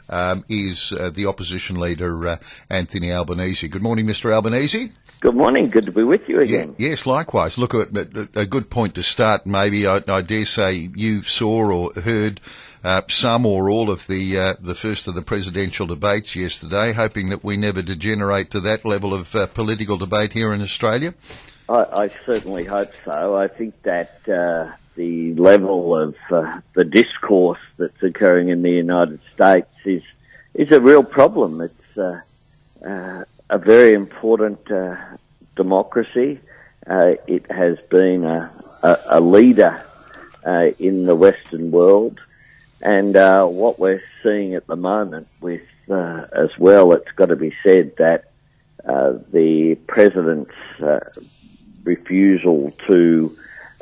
is the opposition leader, Anthony Albanese. Good morning, Mr Albanese. Good morning. Good to be with you again. Yeah, yes, likewise. Look, a good point to start. Maybe I dare say you saw or heard some or all of the first of the presidential debates yesterday, hoping that we never degenerate to that level of political debate here in Australia. I certainly hope so. I think that the level of the discourse that's occurring in the United States is a real problem. It's a very important democracy. It has been a leader in the Western world, and what we're seeing at the moment with, as well, it's got to be said that the president's refusal to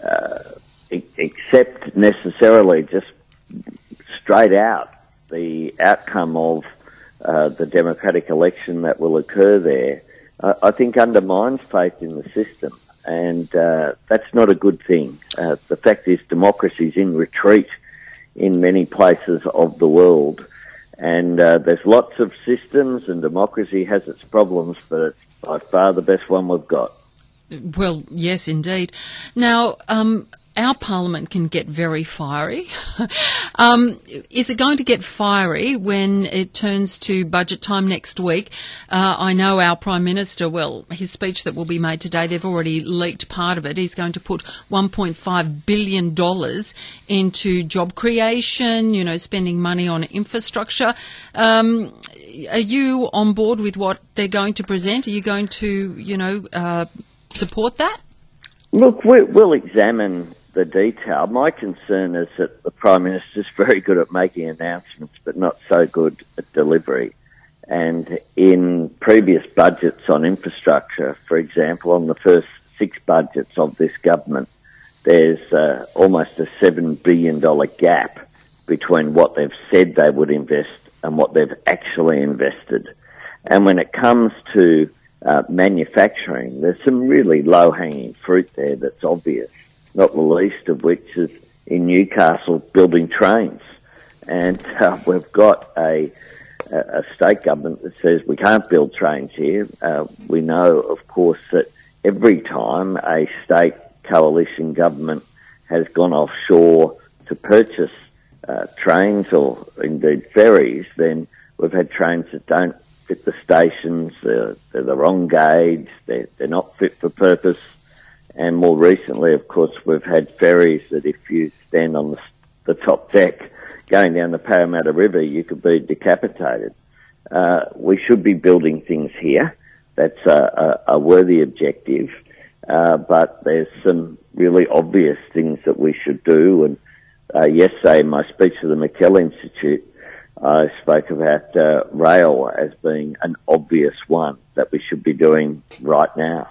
accept necessarily just straight out the outcome of the democratic election that will occur there, I think undermines faith in the system, and that's not a good thing. The fact is democracy's in retreat in many places of the world, and there's lots of systems, and democracy has its problems, but it's by far the best one we've got. Well, yes, indeed. Now, our parliament can get very fiery. Is it going to get fiery when it turns to budget time next week? I know our Prime Minister, well, his speech that will be made today, they've already leaked part of it. He's going to put $1.5 billion into job creation, spending money on infrastructure. Are you on board with what they're going to present? Are you going to, support that? Look, we'll examine the detail. My concern is that the Prime Minister's very good at making announcements, but not so good at delivery. And in previous budgets on infrastructure, for example, on the first 6 budgets of this government, there's almost a $7 billion gap between what they've said they would invest and what they've actually invested. And when it comes to manufacturing, there's some really low-hanging fruit there that's obvious, not the least of which is in Newcastle building trains. And we've got a state government that says we can't build trains here. We know, of course, that every time a state coalition government has gone offshore to purchase trains or indeed ferries, then we've had trains that don't fit the stations, they're the wrong gauge, they're not fit for purpose. And more recently, of course, we've had ferries that if you stand on the top deck going down the Parramatta River, you could be decapitated. We should be building things here. That's a worthy objective. But there's some really obvious things that we should do. And yesterday in my speech to the McKell Institute, I spoke about rail as being an obvious one that we should be doing right now.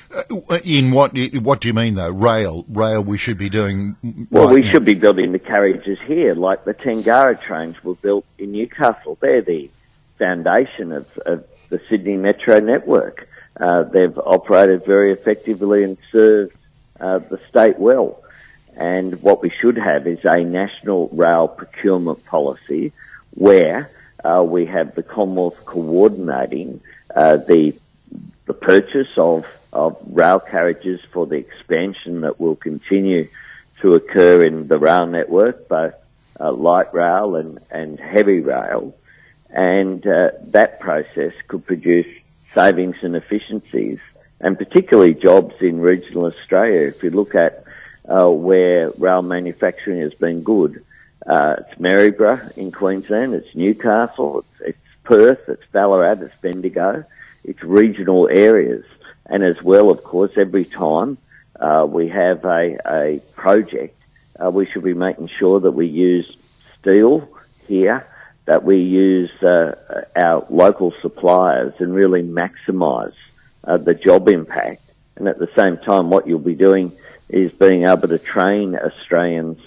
In what do you mean though? Rail we should be doing Well, we should be building the carriages here, like the Tangara trains were built in Newcastle. They're the foundation of the Sydney Metro network. They've operated very effectively and served the state well. And what we should have is a national rail procurement policy where we have the Commonwealth coordinating the purchase of rail carriages for the expansion that will continue to occur in the rail network, both light rail and heavy rail. And that process could produce savings and efficiencies, and particularly jobs in regional Australia. If you look at where rail manufacturing has been good, it's Maryborough in Queensland, it's Newcastle, it's Perth, it's Ballarat, it's Bendigo, it's regional areas. And as well, of course, every time we have a project, we should be making sure that we use steel here, that we use our local suppliers and really maximise the job impact. And at the same time, what you'll be doing is being able to train Australians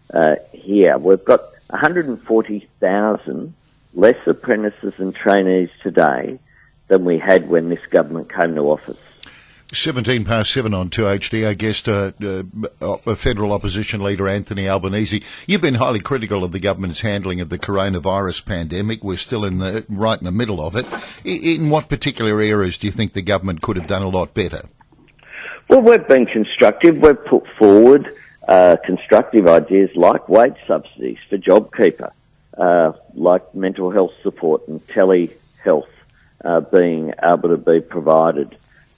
here. We've got 140,000 less apprentices and trainees today than we had when this government came to office. 17 past 7 on 2HD. Our guest, a federal opposition leader, Anthony Albanese. You've been highly critical of the government's handling of the coronavirus pandemic. We're still right in the middle of it. In what particular areas do you think the government could have done a lot better? Well, we've been constructive. We've put forward constructive ideas like wage subsidies for JobKeeper, like mental health support and telehealth being able to be provided.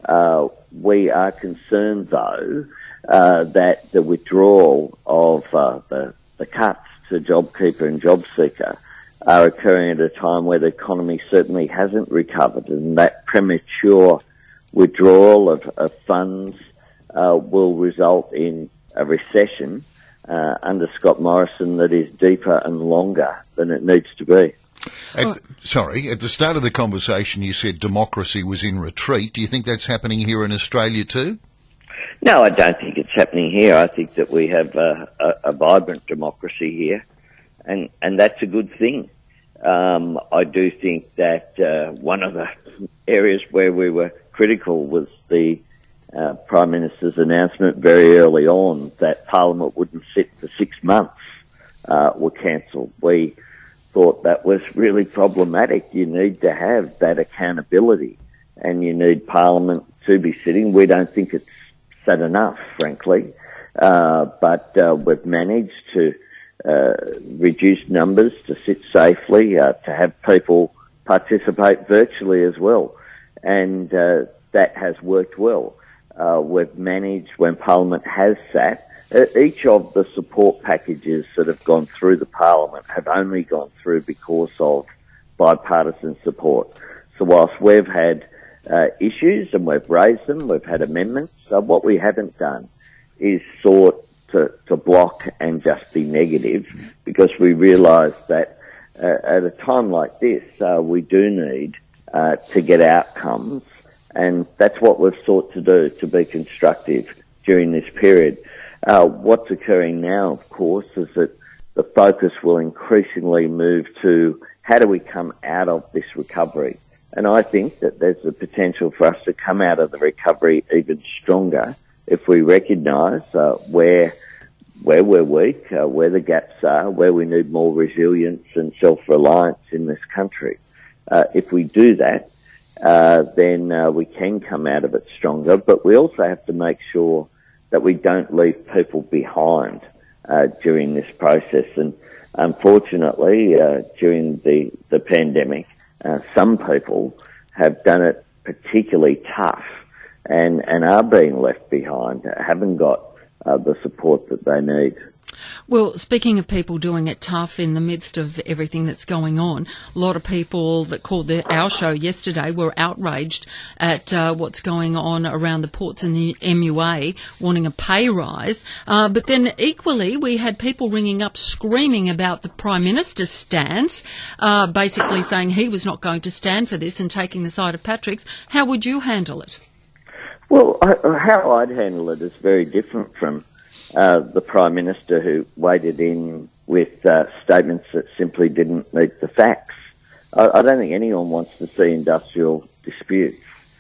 We are concerned, though, that the withdrawal of the cuts to JobKeeper and JobSeeker are occurring at a time where the economy certainly hasn't recovered, and that premature withdrawal of funds will result in a recession under Scott Morrison that is deeper and longer than it needs to be. At the start of the conversation you said democracy was in retreat. Do you think that's happening here in Australia too? No, I don't think it's happening here. I think that we have a vibrant democracy here, and that's a good thing. I do think that one of the areas where we were critical was the Prime Minister's announcement very early on that Parliament wouldn't sit for 6 months were cancelled. We thought that was really problematic. You need to have that accountability, and you need Parliament to be sitting. We don't think it's sat enough, frankly, but we've managed to reduce numbers, to sit safely, to have people participate virtually as well, and that has worked well. We've managed, when Parliament has sat, each of the support packages that have gone through the Parliament have only gone through because of bipartisan support. So whilst we've had issues and we've raised them, we've had amendments, what we haven't done is sought to block and just be negative, because we realise that at a time like this, we do need to get outcomes, and that's what we've sought to do, to be constructive during this period. What's occurring now, of course, is that the focus will increasingly move to how do we come out of this recovery. And I think that there's the potential for us to come out of the recovery even stronger if we recognise where we're weak, where the gaps are, where we need more resilience and self-reliance in this country. If we do that, then we can come out of it stronger, but we also have to make sure that we don't leave people behind during this process. And unfortunately, during the pandemic, some people have done it particularly tough and are being left behind, haven't got the support that they need. Well, speaking of people doing it tough in the midst of everything that's going on, a lot of people that called our show yesterday were outraged at what's going on around the ports in the MUA, wanting a pay rise. But then equally, we had people ringing up screaming about the Prime Minister's stance, basically saying he was not going to stand for this and taking the side of Patrick's. How would you handle it? Well, how I'd handle it is very different from the Prime Minister, who waded in with statements that simply didn't meet the facts. I don't think anyone wants to see industrial disputes.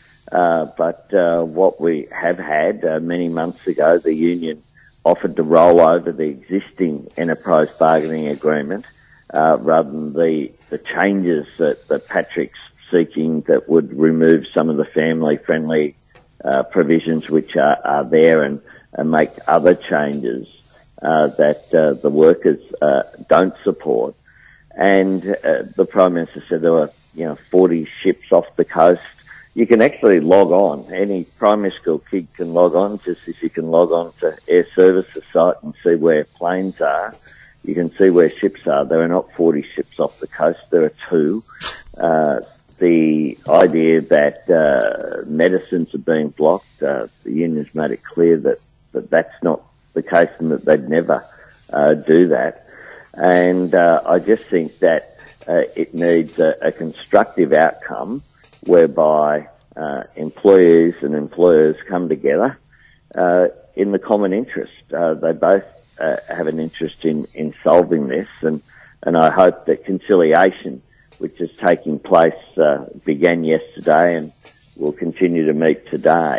But what we have had many months ago, the union offered to roll over the existing enterprise bargaining agreement rather than the changes that Patrick's seeking that would remove some of the family-friendly provisions which are there and make other changes that the workers don't support. And the Prime Minister said there were 40 ships off the coast. You can actually log on. Any primary school kid can log on, just as you can log on to Air Services site and see where planes are. You can see where ships are. There are not 40 ships off the coast. There are 2. The idea that medicines are being blocked, the union's made it clear that that's not the case and that they'd never do that. And I just think that it needs a constructive outcome whereby employees and employers come together in the common interest. They both have an interest in solving this, and I hope that conciliation, which is taking place, began yesterday and will continue to meet today,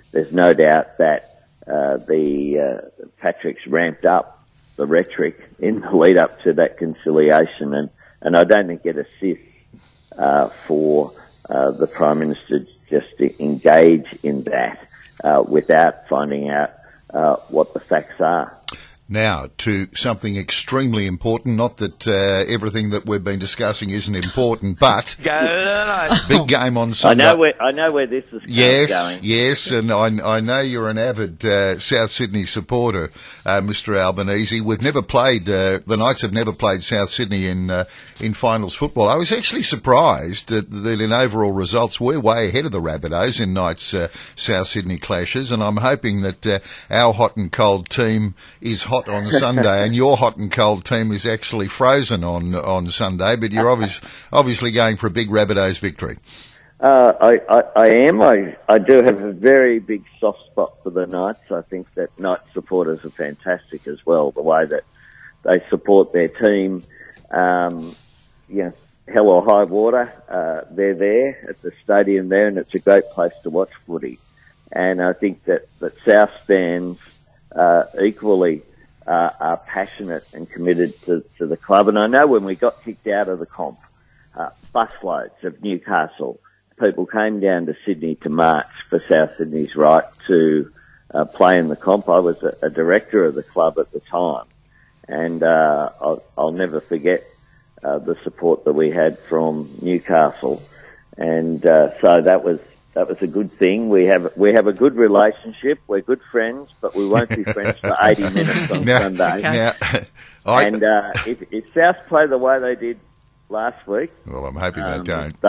there's no doubt that Patrick's ramped up the rhetoric in the lead up to that conciliation, and I don't think it assists for the Prime Minister just to engage in that without finding out what the facts are. Now, to something extremely important, not that everything that we've been discussing isn't important, but big game on Sunday. I know where this is going. Yes, and I know you're an avid South Sydney supporter, Mr. Albanese. We've never played, the Knights have never played South Sydney in finals football. I was actually surprised that in overall results we're way ahead of the Rabbitohs in Knights South Sydney clashes, and I'm hoping that our hot and cold team is hot on Sunday, and your hot and cold team is actually frozen on Sunday, but you're obviously going for a big Rabbitohs victory. I am. I do have a very big soft spot for the Knights. I think that Knights supporters are fantastic as well, the way that they support their team. Hell or high water, they're there at the stadium there, and it's a great place to watch footy. And I think that South fans equally are passionate and committed to the club. And I know when we got kicked out of the comp, busloads of Newcastle people came down to Sydney to march for South Sydney's right to play in the comp. I was a director of the club at the time, and I'll never forget the support that we had from Newcastle. And so that was a good thing. We have a good relationship. We're good friends, but we won't be friends for 80 minutes on Sunday. And if South play the way they did last week, well, I'm hoping they don't.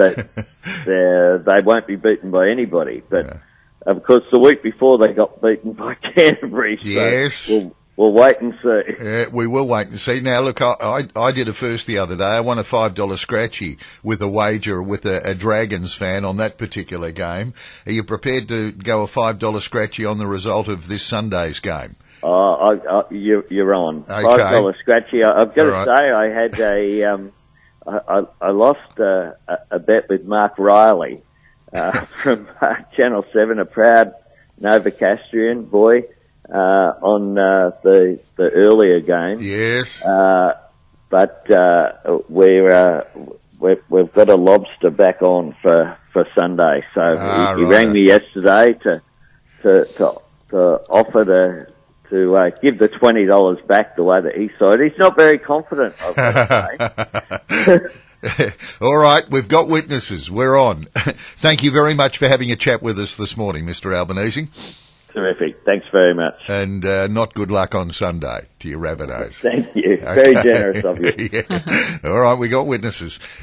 They won't be beaten by anybody. But of course, the week before they got beaten by Canterbury. Yes. So we'll wait and see. We will wait and see. Now, look, I did a first the other day. I won a $5 scratchy with a wager with a Dragons fan on that particular game. Are you prepared to go a $5 scratchy on the result of this Sunday's game? You're on. Okay. $5 scratchy. I've got to say, I had I lost a bet with Mark Riley from Channel 7, a proud Novocastrian boy. On the earlier game. Yes. But we've got a lobster back on for Sunday. So he rang me yesterday to offer to give the $20 back the way that he saw it. He's not very confident, I've got to say. All right, we've got witnesses. We're on. Thank you very much for having a chat with us this morning, Mr. Albanese. Terrific. Thanks very much. And not good luck on Sunday to your Rabbitohs. Thank you. Very generous of you. Yeah. All right, we got witnesses.